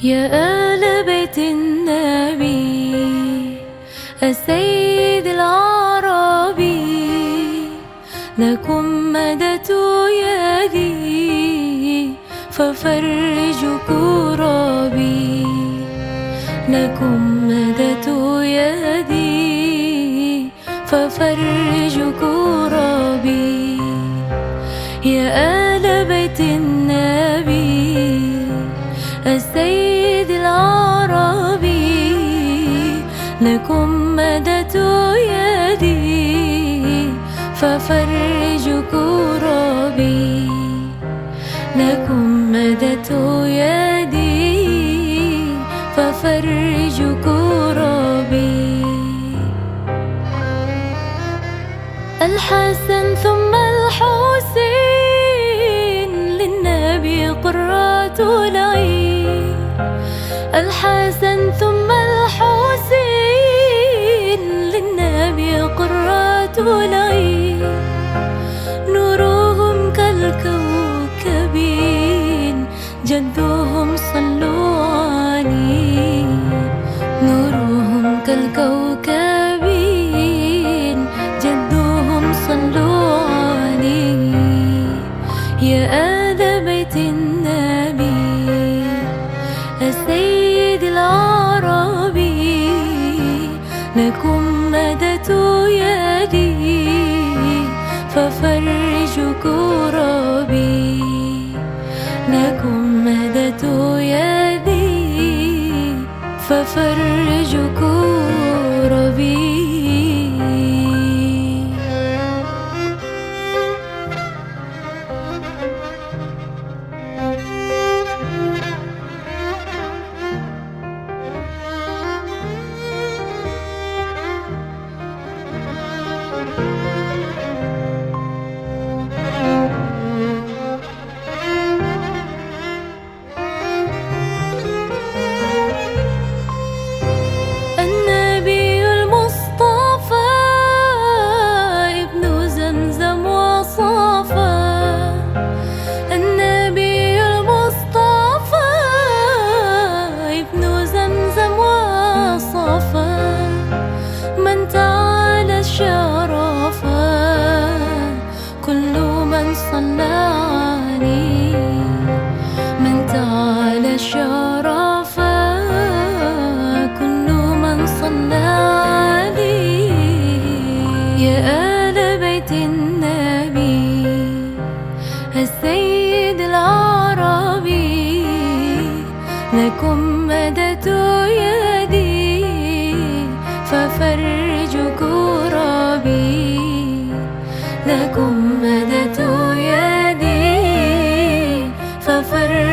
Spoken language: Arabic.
يا آل بيت النبي السيد العربي، لكم مددت يدي ففرجوا كربي، لكم مددت يدي ففرجوا كربي. يا آل بيت النبي السيد العربي، لكم مددت يدي ففرجوا كربي، لكم مددت يدي ففرجوا كربي. الحسن ثم الحسين للنبي قرة العين، الحسن ثم الحسين للنبي قرة العين، نورهم كالكوكبين جدهم صلوا عليه، نورهم كالكوكبين جدهم صلوا عليه. يا آل بيت النبي السيد العربي، لكم مددت يدي ففرجوا كربي، لكم مددت يدي ففرجوا كربي. من تعالى شرفا كل من صلى عليه، من تعالى شرفا كل من صلى عليه. يا آل بيت النبي السيد العربي، لكم مددت يدي ففرجوا كربي، لكم مددت يدي ففرجوا